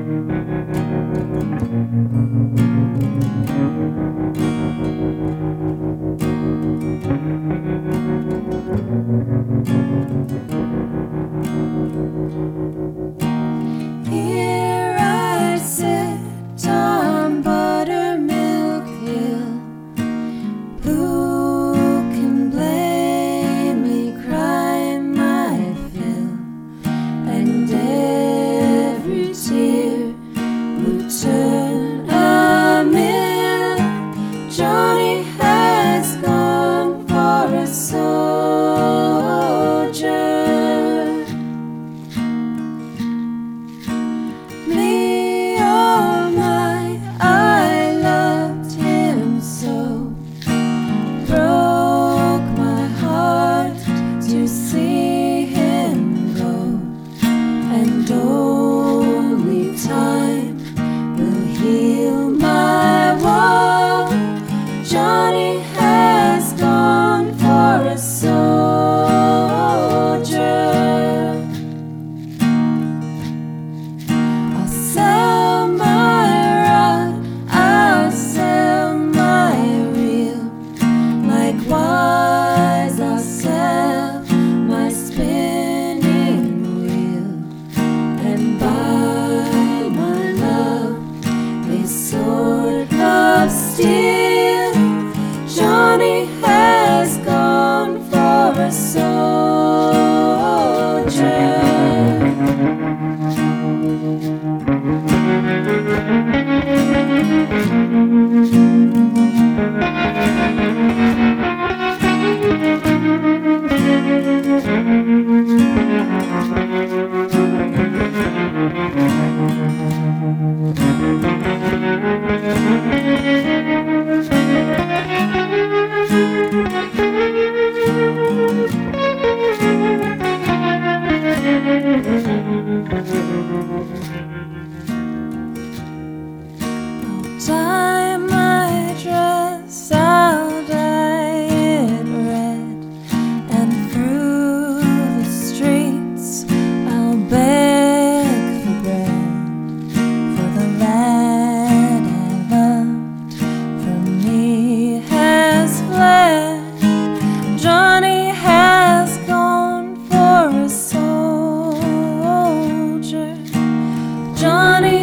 Here I sit on Buttermilk Hill. Who can blame me? Cry my fill, and every tear would turn a mill. Johnny has gone for a soldier. Me, oh my, I loved him so. Broke my heart to see him go, and only time will heal my woe. Johnny has gone for a soldier. I'll sell my rod, I'll sell my reel. Likewise I'll sell my spinning wheel, and buy my love a sword of steel. Johnny has gone for a soldier. Dye my dress, I'll dye it red, and through the streets I'll beg for bread. For the lad I loved from me has fled. Johnny has gone for a soldier. Johnny